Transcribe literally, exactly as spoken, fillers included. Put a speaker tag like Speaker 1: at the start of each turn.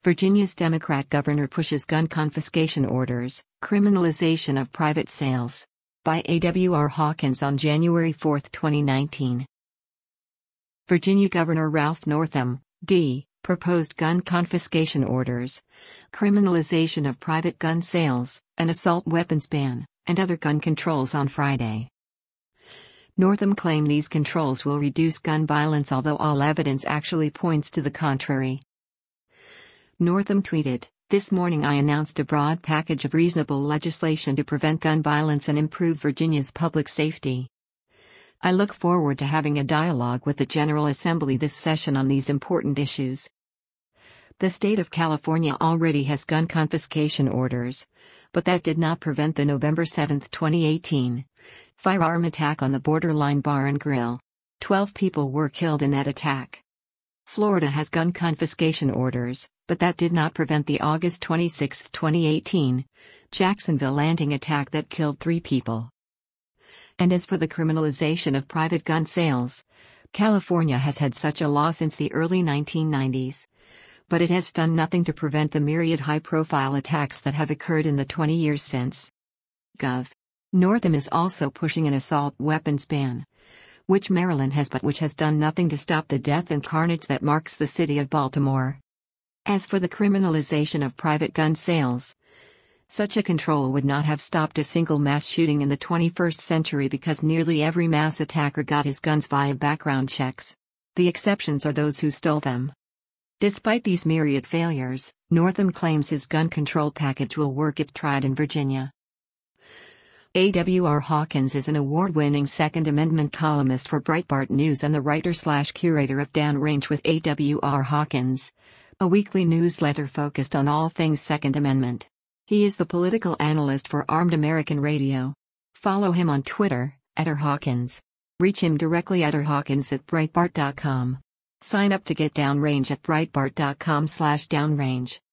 Speaker 1: Virginia's Democrat governor pushes gun confiscation orders, criminalization of private sales. By A W R Hawkins on January fourth, twenty nineteen. Virginia Governor Ralph Northam, D, proposed gun confiscation orders, criminalization of private gun sales, an assault weapons ban, and other gun controls on Friday. Northam claimed these controls will reduce gun violence, although all evidence actually points to the contrary. Northam tweeted, "This morning I announced a broad package of reasonable legislation to prevent gun violence and improve Virginia's public safety. I look forward to having a dialogue with the General Assembly this session on these important issues." The state of California already has gun confiscation orders, but that did not prevent the November seventh, twenty eighteen, firearm attack on the Borderline Bar and Grill. Twelve people were killed in that attack. Florida has gun confiscation orders, but that did not prevent the August twenty-sixth, twenty eighteen, Jacksonville Landing attack that killed three people. And as for the criminalization of private gun sales, California has had such a law since the early nineteen nineties, but it has done nothing to prevent the myriad high-profile attacks that have occurred in the twenty years since. Gov. Northam is also pushing an assault weapons ban, which Maryland has but which has done nothing to stop the death and carnage that marks the city of Baltimore. As for the criminalization of private gun sales, such a control would not have stopped a single mass shooting in the twenty-first century because nearly every mass attacker got his guns via background checks. The exceptions are those who stole them. Despite these myriad failures, Northam claims his gun control package will work if tried in Virginia. A W R Hawkins is an award-winning Second Amendment columnist for Breitbart News and the writer-slash-curator of Downrange with A W R Hawkins, a weekly newsletter focused on all things Second Amendment. He is the political analyst for Armed American Radio. Follow him on Twitter, at R Hawkins. Reach him directly at rhawkins at breitbart dot com. Sign up to get Downrange at breitbart dot com slash downrange.